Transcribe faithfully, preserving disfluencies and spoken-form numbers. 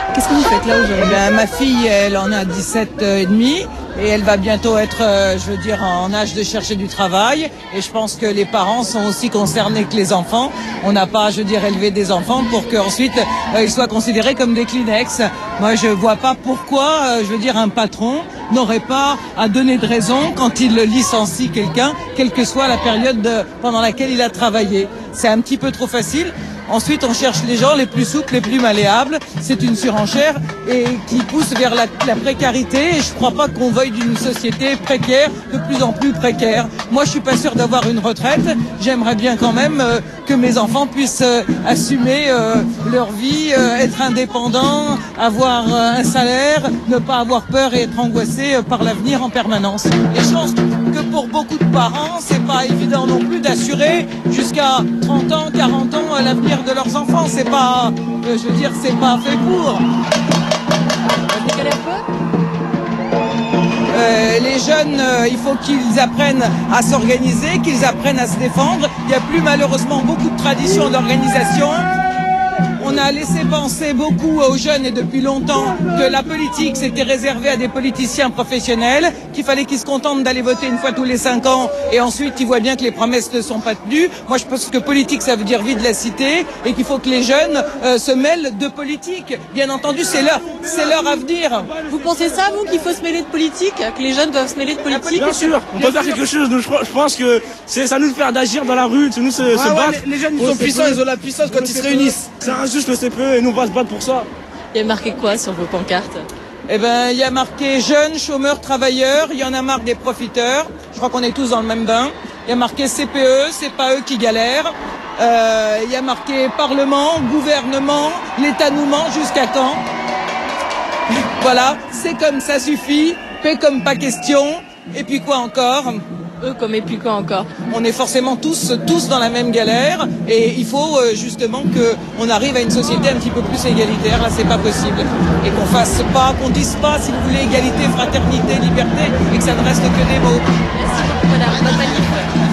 Qu'est-ce que vous faites là aujourd'hui? Eh bien, ma fille, elle en a dix-sept et demi et elle va bientôt être, euh, je veux dire, en âge de chercher du travail. Et je pense que les parents sont aussi concernés que les enfants. On n'a pas, je veux dire, élevé des enfants pour qu'ensuite euh, ils soient considérés comme des Kleenex. Moi, je vois pas pourquoi, euh, je veux dire, un patron n'aurait pas à donner de raison quand il licencie quelqu'un, quelle que soit la période de, pendant laquelle il a travaillé. C'est un petit peu trop facile. Ensuite, on cherche les gens les plus souples, les plus malléables. C'est une surenchère et qui pousse vers la, la précarité. Et je ne crois pas qu'on veuille d'une société précaire, de plus en plus précaire. Moi, je suis pas sûr d'avoir une retraite. J'aimerais bien quand même euh, que mes enfants puissent euh, assumer euh, leur vie, euh, être indépendants, avoir euh, un salaire, ne pas avoir peur et être angoissés euh, par l'avenir en permanence. Et je pense que pour beaucoup de parents, c'est pas évident non plus d'assurer jusqu'à trente ans, quarante ans à l'avenir de leurs enfants. C'est pas, euh, je veux dire, c'est pas fait pour. Décaler un peu? Euh, les jeunes, euh, il faut qu'ils apprennent à s'organiser, qu'ils apprennent à se défendre. Il n'y a plus malheureusement beaucoup de traditions d'organisation. On a laissé penser beaucoup aux jeunes et depuis longtemps que la politique c'était réservé à des politiciens professionnels, qu'il fallait qu'ils se contentent d'aller voter une fois tous les cinq ans et ensuite ils voient bien que les promesses ne sont pas tenues. Moi je pense que politique ça veut dire vie de la cité et qu'il faut que les jeunes euh, se mêlent de politique. Bien entendu c'est leur, c'est leur avenir. Vous pensez ça, vous, qu'il faut se mêler de politique? Que les jeunes doivent se mêler de politique? Bien sûr, on peut faire quelque chose. Nous, je, je pense que c'est ça nous faire d'agir dans la rue, c'est nous se, Ouais, se ouais, battre. les, les jeunes ils sont puissants, ils ont la puissance quand ils se réunissent. C'est injuste le C P E et nous on va se battre pour ça. Il y a marqué quoi sur vos pancartes? Eh ben, il y a marqué jeunes, chômeurs, travailleurs. Il y en a marre des profiteurs. Je crois qu'on est tous dans le même bain. Il y a marqué C P E, c'est pas eux qui galèrent. Euh, il y a marqué Parlement, gouvernement, l'État nous ment jusqu'à quand? Voilà, c'est comme ça suffit, paix comme pas question. Et puis quoi encore? Eux comme et puis quoi encore? On est forcément tous, tous dans la même galère et il faut euh, justement qu'on arrive à une société un petit peu plus égalitaire. Là, c'est pas possible. Et qu'on fasse pas, qu'on dise pas, si vous voulez, égalité, fraternité, liberté et que ça ne reste que des mots. Merci beaucoup, madame. Bonne manif.